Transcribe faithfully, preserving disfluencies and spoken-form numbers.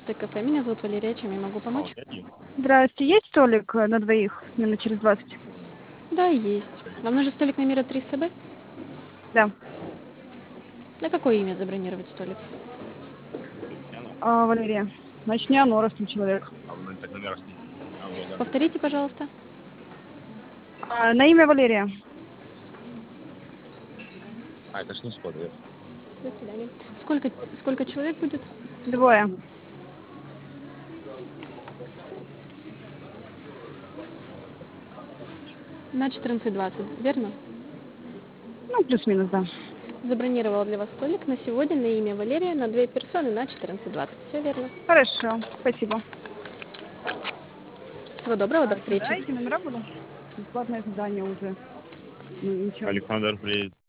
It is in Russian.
двенадцатое кафе. Меня зовут Валерия. Чем я могу помочь? Здравствуйте, есть столик э, на двоих минут через двадцать? Да, есть. Вам нужен столик номера триста Б? Да. На какое имя забронировать столик? А, Валерия. Значит, не оно, раз там человек. Повторите, пожалуйста. А, на имя Валерия. А, это ж не сходу. До свидания. Сколько, сколько человек будет? Двое. На четырнадцать двадцать, верно? Ну, плюс-минус, да. Забронировала для вас столик на сегодня на имя Валерия на две персоны на четырнадцать двадцать. Все верно. Хорошо, спасибо. Всего доброго, до А, сюда встречи. эти номера буду? Бесплатное задание уже. Ну, ничего. Александр, привет.